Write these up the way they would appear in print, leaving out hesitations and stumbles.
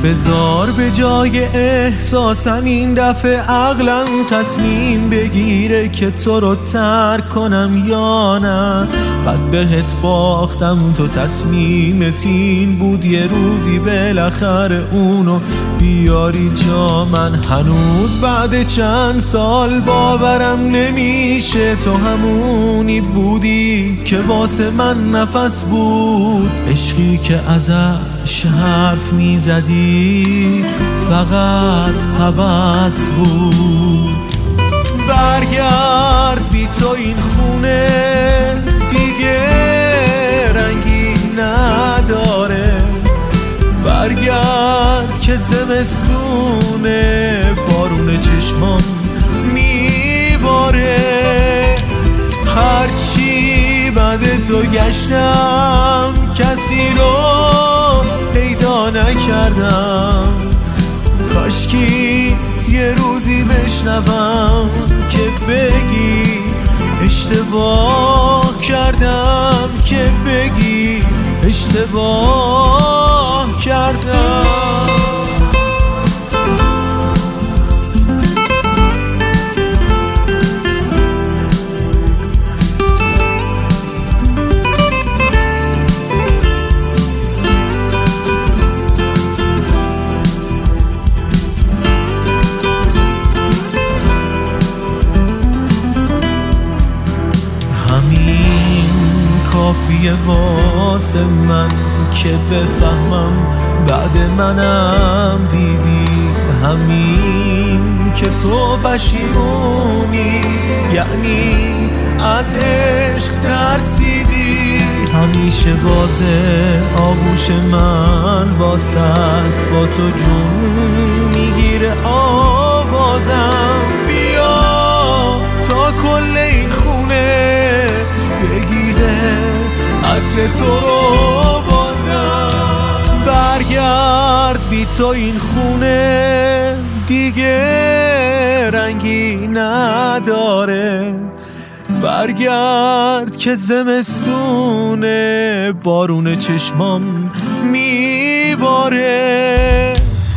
بذار به جای احساسم این دفعه عقلم تصمیم بگیره که تو رو ترک کنم یا نه. قد بهت باختم، تو تصمیمت این بود یه روزی بالاخره اونو بیاری جا من. هنوز بعد چند سال باورم نمیشه تو همونی بودی که واسه من نفس بود. عشقی که ازش حرف میزدی فقط هوس بود. برگرد بی تو این خونه دیگه رنگی نداره. برگرد که زمستونه بارون چشمام میباره. هرچی بعد تو گشتم کسی رو پیدا نکردم. کاشکی یه روزی بشنوم که بگی اشتباه کردم، که بگی اشتباه کردم. کافیه واسه من که بفهمم بعد منم دیدی. همین که تو پشیمونی یعنی از عشق ترسیدی. همیشه بازه آغوش من واسط با تو جون میگیره آوازم. بیا تا کل این خونه بگیره عطر تو رو بازم. برگرد بی تو این خونه دیگه رنگی نداره. برگرد که زمستونه بارون چشمام میباره.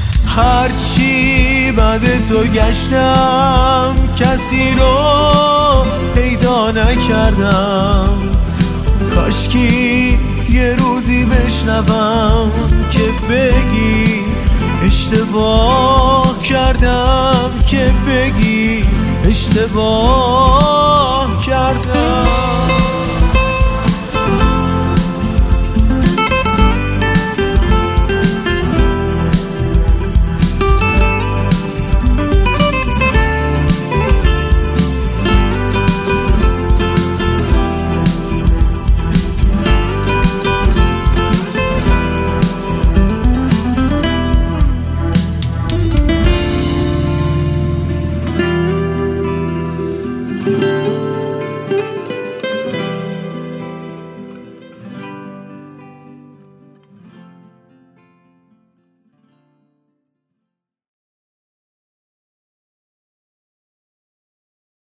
هرچی بعد تو گشتم کسی رو پیدا نکردم. کاشکی یه روزی بشنوم که بگی اشتباه کردم، که بگی اشتباه کردم.